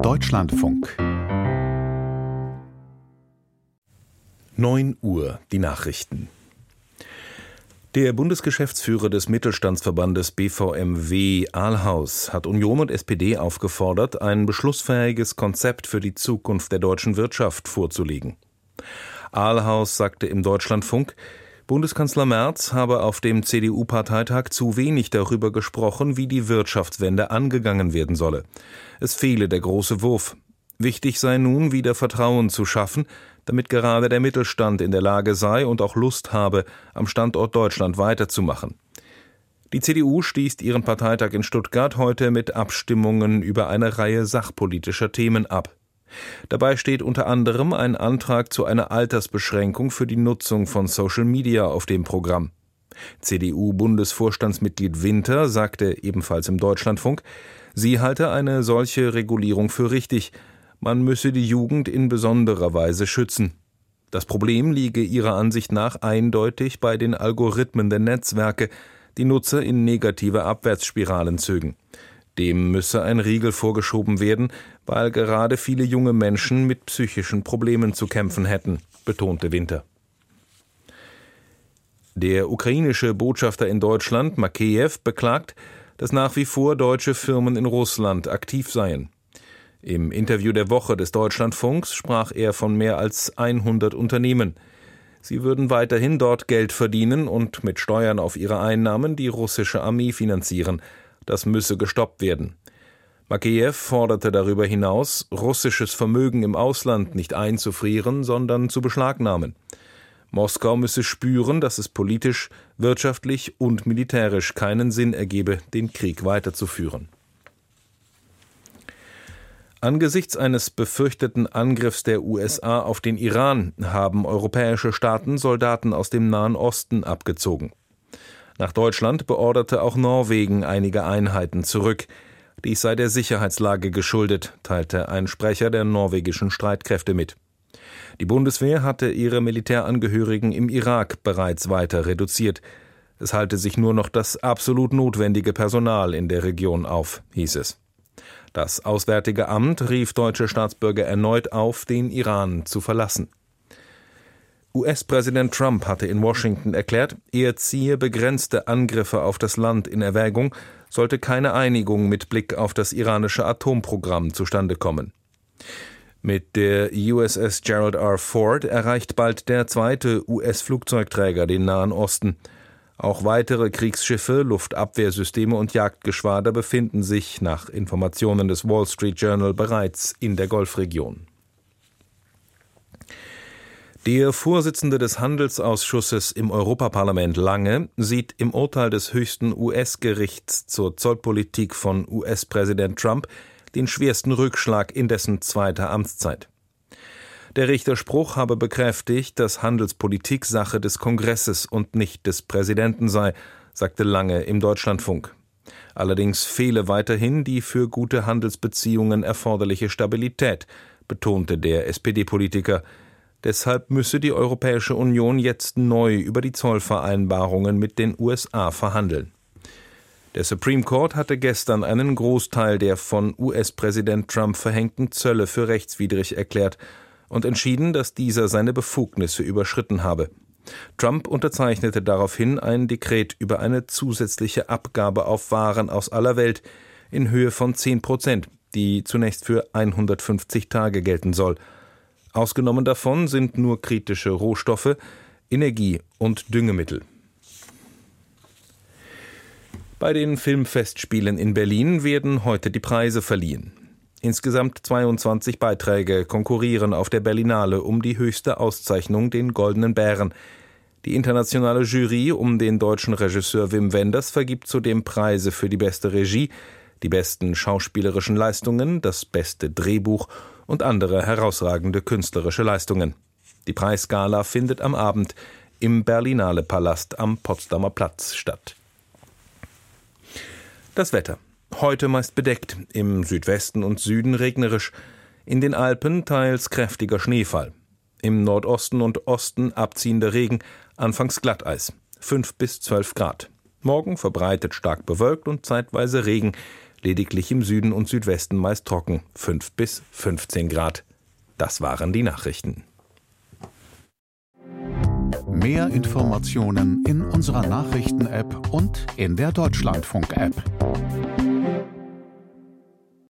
Deutschlandfunk. 9 Uhr, die Nachrichten. Der Bundesgeschäftsführer des Mittelstandsverbandes BVMW Ahlhaus hat Union und SPD aufgefordert, ein beschlussfähiges Konzept für die Zukunft der deutschen Wirtschaft vorzulegen. Ahlhaus sagte im Deutschlandfunk, Bundeskanzler Merz habe auf dem CDU-Parteitag zu wenig darüber gesprochen, wie die Wirtschaftswende angegangen werden solle. Es fehle der große Wurf. Wichtig sei nun, wieder Vertrauen zu schaffen, damit gerade der Mittelstand in der Lage sei und auch Lust habe, am Standort Deutschland weiterzumachen. Die CDU schließt ihren Parteitag in Stuttgart heute mit Abstimmungen über eine Reihe sachpolitischer Themen ab. Dabei steht unter anderem ein Antrag zu einer Altersbeschränkung für die Nutzung von Social Media auf dem Programm. CDU-Bundesvorstandsmitglied Winter sagte ebenfalls im Deutschlandfunk, sie halte eine solche Regulierung für richtig. Man müsse die Jugend in besonderer Weise schützen. Das Problem liege ihrer Ansicht nach eindeutig bei den Algorithmen der Netzwerke, die Nutzer in negative Abwärtsspiralen zögen. Dem müsse ein Riegel vorgeschoben werden, weil gerade viele junge Menschen mit psychischen Problemen zu kämpfen hätten, betonte Winter. Der ukrainische Botschafter in Deutschland, Makeyew, beklagt, dass nach wie vor deutsche Firmen in Russland aktiv seien. Im Interview der Woche des Deutschlandfunks sprach er von mehr als 100 Unternehmen. Sie würden weiterhin dort Geld verdienen und mit Steuern auf ihre Einnahmen die russische Armee finanzieren. Das müsse gestoppt werden. Makeyew forderte darüber hinaus, russisches Vermögen im Ausland nicht einzufrieren, sondern zu beschlagnahmen. Moskau müsse spüren, dass es politisch, wirtschaftlich und militärisch keinen Sinn ergebe, den Krieg weiterzuführen. Angesichts eines befürchteten Angriffs der USA auf den Iran haben europäische Staaten Soldaten aus dem Nahen Osten abgezogen. Nach Deutschland beorderte auch Norwegen einige Einheiten zurück. Dies sei der Sicherheitslage geschuldet, teilte ein Sprecher der norwegischen Streitkräfte mit. Die Bundeswehr hatte ihre Militärangehörigen im Irak bereits weiter reduziert. Es halte sich nur noch das absolut notwendige Personal in der Region auf, hieß es. Das Auswärtige Amt rief deutsche Staatsbürger erneut auf, den Iran zu verlassen. US-Präsident Trump hatte in Washington erklärt, er ziehe begrenzte Angriffe auf das Land in Erwägung, sollte keine Einigung mit Blick auf das iranische Atomprogramm zustande kommen. Mit der USS Gerald R. Ford erreicht bald der zweite US-Flugzeugträger den Nahen Osten. Auch weitere Kriegsschiffe, Luftabwehrsysteme und Jagdgeschwader befinden sich nach Informationen des Wall Street Journal bereits in der Golfregion. Der Vorsitzende des Handelsausschusses im Europaparlament Lange sieht im Urteil des höchsten US-Gerichts zur Zollpolitik von US-Präsident Trump den schwersten Rückschlag in dessen zweiter Amtszeit. Der Richterspruch habe bekräftigt, dass Handelspolitik Sache des Kongresses und nicht des Präsidenten sei, sagte Lange im Deutschlandfunk. Allerdings fehle weiterhin die für gute Handelsbeziehungen erforderliche Stabilität, betonte der SPD-Politiker. Deshalb müsse die Europäische Union jetzt neu über die Zollvereinbarungen mit den USA verhandeln. Der Supreme Court hatte gestern einen Großteil der von US-Präsident Trump verhängten Zölle für rechtswidrig erklärt und entschieden, dass dieser seine Befugnisse überschritten habe. Trump unterzeichnete daraufhin ein Dekret über eine zusätzliche Abgabe auf Waren aus aller Welt in Höhe von 10%, die zunächst für 150 Tage gelten soll. Ausgenommen davon sind nur kritische Rohstoffe, Energie und Düngemittel. Bei den Filmfestspielen in Berlin werden heute die Preise verliehen. Insgesamt 22 Beiträge konkurrieren auf der Berlinale um die höchste Auszeichnung, den Goldenen Bären. Die internationale Jury um den deutschen Regisseur Wim Wenders vergibt zudem Preise für die beste Regie, die besten schauspielerischen Leistungen, das beste Drehbuch und andere herausragende künstlerische Leistungen. Die Preisgala findet am Abend im Berlinale Palast am Potsdamer Platz statt. Das Wetter. Heute meist bedeckt, im Südwesten und Süden regnerisch, in den Alpen teils kräftiger Schneefall. Im Nordosten und Osten abziehender Regen, anfangs Glatteis, 5 bis 12 Grad. Morgen verbreitet stark bewölkt und zeitweise Regen. lediglich im Süden und Südwesten meist trocken, 5 bis 15 Grad. Das waren die Nachrichten. Mehr Informationen in unserer Nachrichten-App und in der Deutschlandfunk-App.